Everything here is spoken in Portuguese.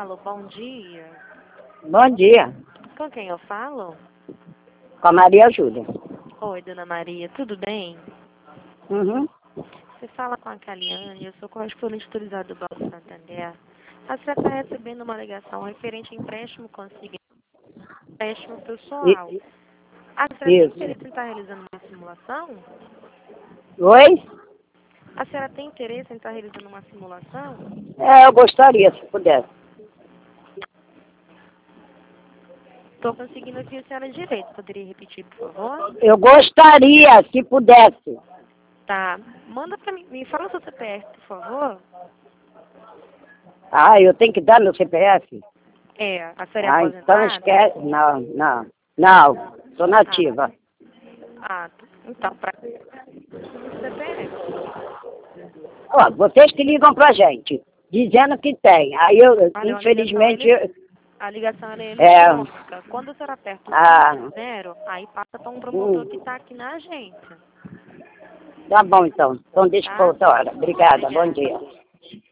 Alô, bom dia. Bom dia, Com quem eu falo? com a Maria Júlia. Oi, dona Maria, tudo bem? Uhum. Você fala com a Caliane, eu sou correspondente autorizado do Banco Santander. A senhora está recebendo uma ligação referente a empréstimo consigo, empréstimo pessoal. I- A senhora tem Isso. interesse em estar realizando uma simulação? Oi? A senhora tem interesse em estar realizando uma simulação? Eu gostaria, se pudesse. Estou conseguindo ouvir a senhora direito. Poderia repetir, por favor? Eu gostaria, se pudesse. Tá. Manda para mim. Me fala o seu CPF, por favor. Eu tenho que dar meu CPF? É, a senhora é Então aposentada? esquece. Não, sou nativa. Então, para CPF. Ó, vocês que ligam pra gente, dizendo que tem. Aí Olha, infelizmente, a ligação ela é é, eletrônica. Quando a senhora aperta o ah, 50, aí passa para um promotor que está aqui na agência. tá bom então. Então deixa pra Tá? outra hora. Obrigada, bom Obrigada. dia.